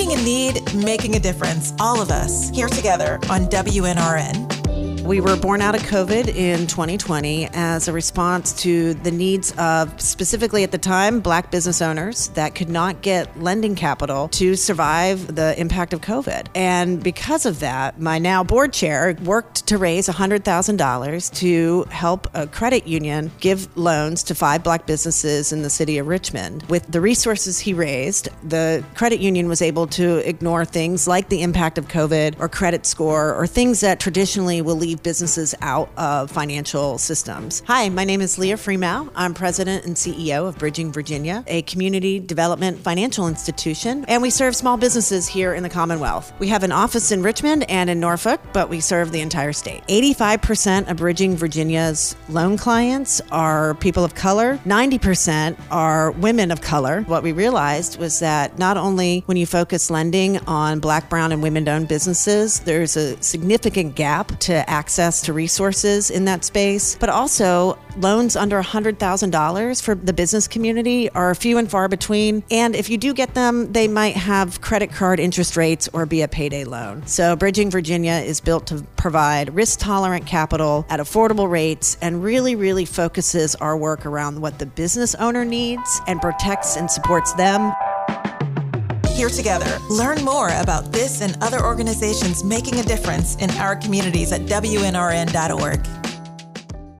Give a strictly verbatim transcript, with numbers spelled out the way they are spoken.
Meeting a need, making a difference. All of us here together on W N R N. We were born out of COVID in twenty twenty as a response to the needs of, specifically at the time, Black business owners that could not get lending capital to survive the impact of COVID. And because of that, my now board chair worked to raise one hundred thousand dollars to help a credit union give loans to five Black businesses in the city of Richmond. With the resources he raised, the credit union was able to ignore things like the impact of COVID or credit score or things that traditionally will leave businesses out of financial systems. Hi, my name is Leah Freemow. I'm president and C E O of Bridging Virginia, a community development financial institution, and we serve small businesses here in the Commonwealth. We have an office in Richmond and in Norfolk, but we serve the entire state. eighty-five percent of Bridging Virginia's loan clients are people of color. ninety percent are women of color. What we realized was that not only when you focus lending on Black, brown, and women-owned businesses, there's a significant gap to access to resources in that space, but also loans under one hundred thousand dollars for the business community are few and far between. And if you do get them, they might have credit card interest rates or be a payday loan. So Bridging Virginia is built to provide risk-tolerant capital at affordable rates and really, really focuses our work around what the business owner needs and protects and supports them. Here together. Learn more about this and other organizations making a difference in our communities at W N R N dot org.